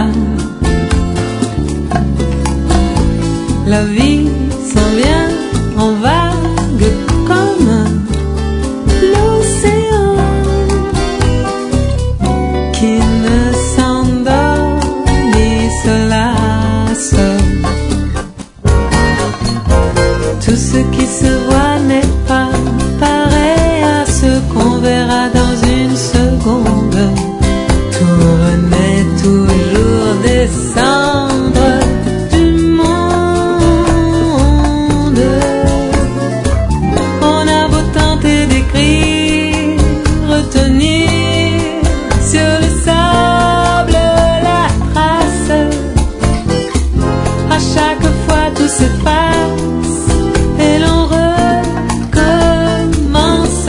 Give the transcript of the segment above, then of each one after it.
pas. La vie s'en vient en vague comme l'océan qui ne s'endort ni se lasse. Tout ce qui se voit n'est pas pareil à ce qu'on verra dans une seconde. Tout renaît toujours des cendres du monde. On a beau tenter d'écrire, retenir sur le sable la trace. À chaque fois tout s'efface et l'on recommence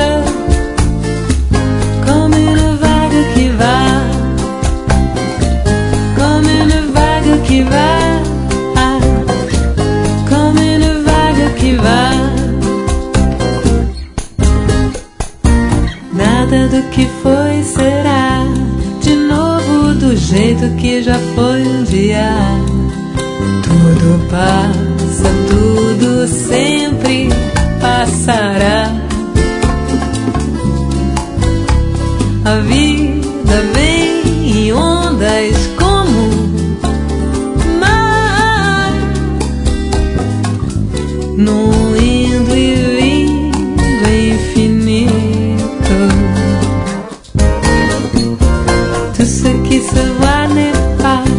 comme une vague qui va, comme une vague qui va, ah, comme une vague qui va. Nada do que foi será de novo do jeito que já foi um dia. Tudo passa, tudo sempre passará. A vida vem em ondas como mar, num indo e vindo infinito. Tout ce qui se voit n'est pas